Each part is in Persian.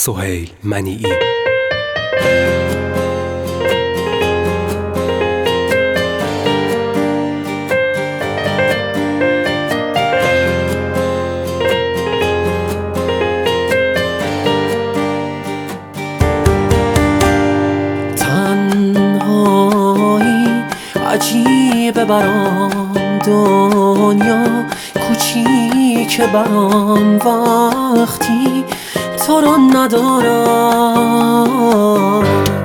سهیل منیعی. تنهایی عجیبه برام، دنیا کوچیکه برام وقتی تو رو ندارم.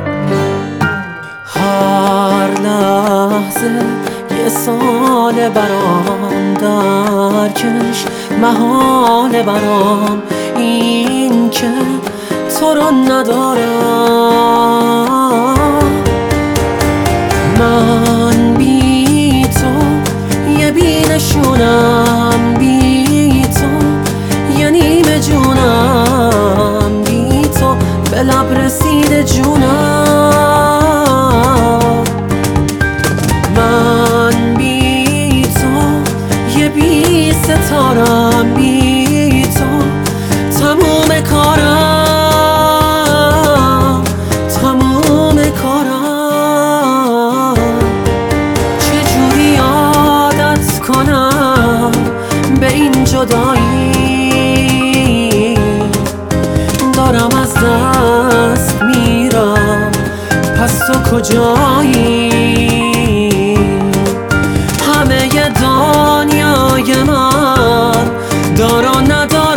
هر لحظه یه سال برام درکش محال برام، این که تو رو ندارم. من بی تو یه بینشونم، بی تو یه نیمه جونم، بی تو به لب رسیده جونم. من بی تو یه بی ستارم، بی تو تموم کارم، تموم کارم. چجوری عادت کنم به این جدایی، دارم از دست میرم، پس تو کجایی؟ همه دنیای من دار و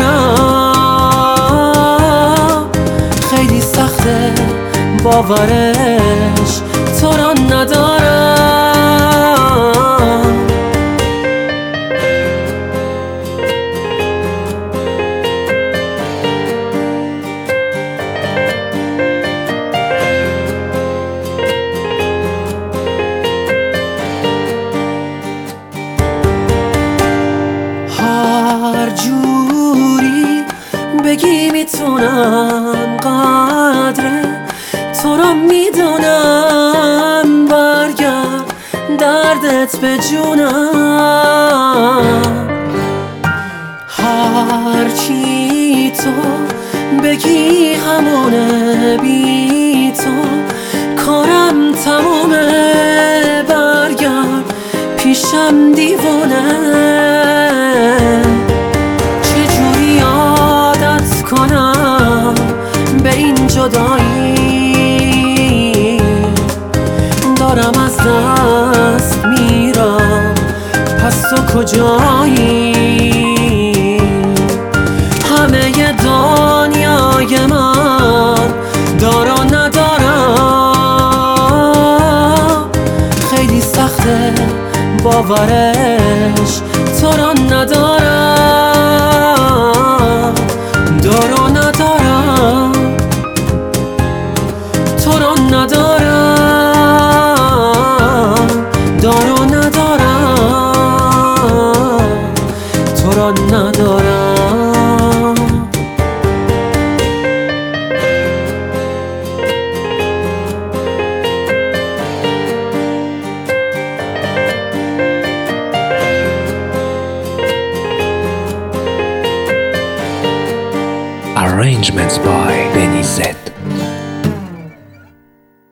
ندارم، خیلی سخته باورش تو را ندارم. هر جوری بگی میتونم، قدر تو رو میدونم، برگرد دردت به جونم. هرچی تو بگی همونه، بی تو کارم تمومه، برگرد پیشم دیوونه. چجوری عادت کنم به این جدایی، دارم از دست میرم، پس تو کجایی؟ همه دنیای من دار و ندارم، خیلی سخته باورش تو را ندارم، دار و ندارم، تو را ندارم، دار و ندارم، تو را ندارم. Arrangements by Benny Z.